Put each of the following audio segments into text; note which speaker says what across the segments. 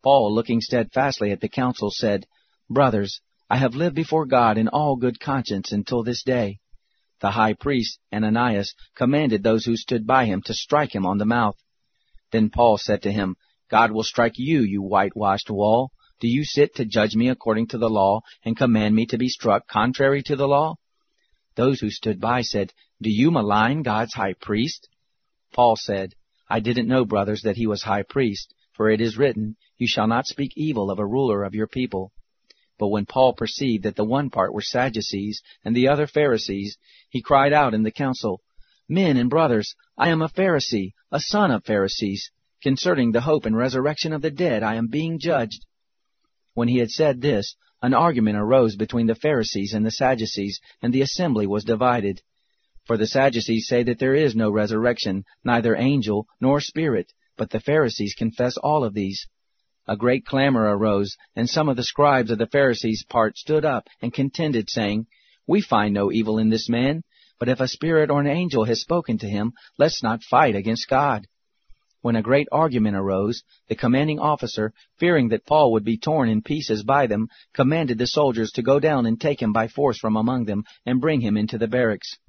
Speaker 1: Paul, looking steadfastly at the council, said, "Brothers, I have lived before God in all good conscience until this day." The high priest, Ananias, commanded those who stood by him to strike him on the mouth. Then Paul said to him, "God will strike you, you whitewashed wall. Do you sit to judge me according to the law, and command me to be struck contrary to the law?" Those who stood by said, "Do you malign God's high priest?" Paul said, "I didn't know, brothers, that he was high priest, for it is written, 'You shall not speak evil of a ruler of your people.'" But when Paul perceived that the one part were Sadducees and the other Pharisees, he cried out in the council, "Men and brothers, I am a Pharisee, a son of Pharisees. Concerning the hope and resurrection of the dead I am being judged." When he had said this, an argument arose between the Pharisees and the Sadducees, and the assembly was divided. For the Sadducees say that there is no resurrection, neither angel nor spirit, but the Pharisees confess all of these. A great clamor arose, and some of the scribes of the Pharisees' part stood up and contended, saying, "We find no evil in this man, but if a spirit or an angel has spoken to him, let's not fight against God." When a great argument arose, the commanding officer, fearing that Paul would be torn in pieces by them, commanded the soldiers to go down and take him by force from among them and bring him into the barracks.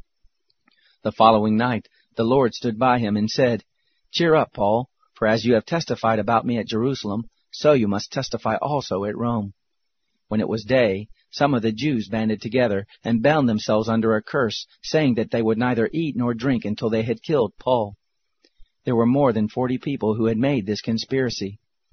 Speaker 1: The following night the Lord stood by him and said, "Cheer up, Paul, for as you have testified about me at Jerusalem, so you must testify also at Rome." When it was day, some of the Jews banded together and bound themselves under a curse, saying that they would neither eat nor drink until they had killed Paul. There were more than 40 people who had made this conspiracy.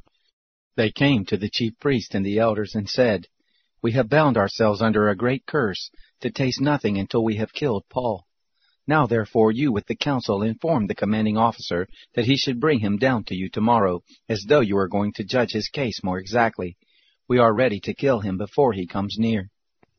Speaker 1: They came to the chief priest and the elders and said, "We have bound ourselves under a great curse, to taste nothing until we have killed Paul. Now therefore you with the council inform the commanding officer that he should bring him down to you tomorrow, as though you were going to judge his case more exactly. We are ready to kill him before he comes near."